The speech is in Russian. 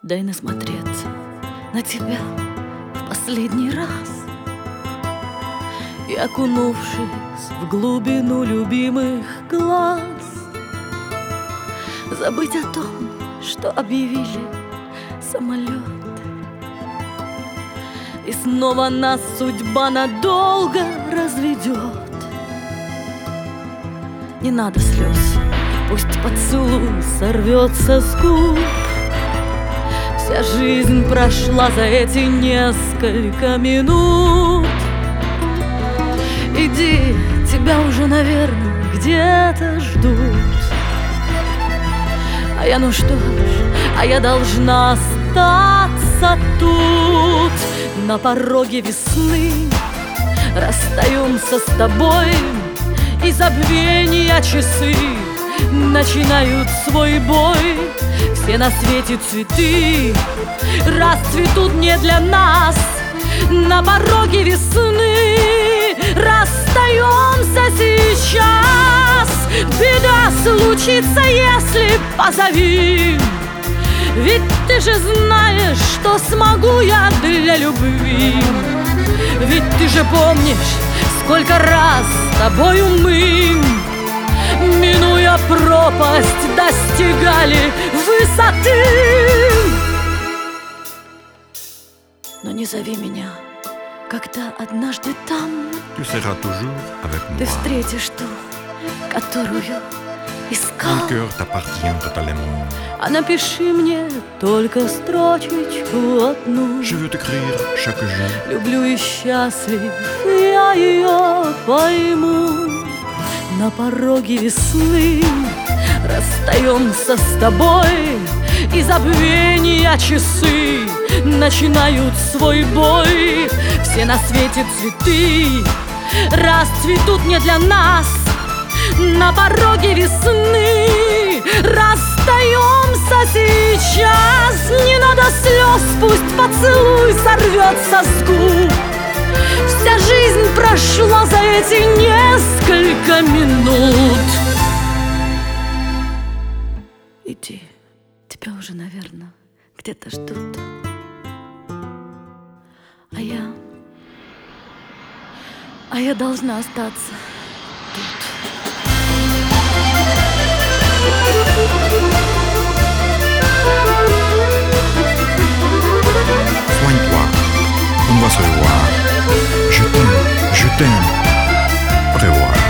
Дай насмотреться на тебя в последний раз и, окунувшись в глубину любимых глаз, забыть о том, что объявили самолет. И снова нас судьба надолго разведет. Не надо слез, пусть поцелуй сорвется с губ. Вся жизнь прошла за эти несколько минут. Иди, тебя уже, наверное, где-то ждут. А я, ну что ж, а я должна остаться тут. На пороге весны расстаемся с тобой, и забвения часы начинают свой бой. Все на свете цветы расцветут не для нас. На пороге весны расстаемся сейчас. Беда случится, если позови. Ведь ты же знаешь, что смогу я для любви. Ведь ты же помнишь, сколько раз с тобою мы, минуя пропасть, достигали высоты. Но не зови меня, когда однажды там Tu seras toujours avec moi. ты встретишь ту, которую искал. Mon cœur t'appartient totalement. А напиши мне только строчечку одну. Je veux t'écrire chaque jour. Люблю и счастлив, я ее пойму. На пороге весны расстаемся с тобой, и забвения часы начинают свой бой. Все на свете цветы расцветут не для нас. На пороге весны расстаемся сейчас. Не надо слез, пусть поцелуй сорвется с губ. Вся жизнь прошла за эти несколько минут. Иди, тебя уже, наверное, где-то ждут. А я должна остаться тут. Soigne-toi, on va se revoir. Je t'aime, au revoir.